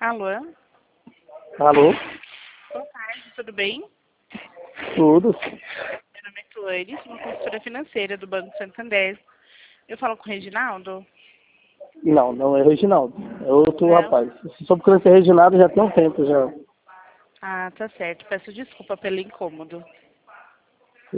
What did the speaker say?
Alô? Alô? Boa tarde, tudo bem? Tudo? Meu nome é Cloane, sou uma consultora financeira do Banco Santander. Eu falo com o Reginaldo? Não, não é Reginaldo. É outro Não? rapaz. Se só procurando ser Reginaldo já tem um tempo já. Ah, tá certo. Peço desculpa pelo incômodo.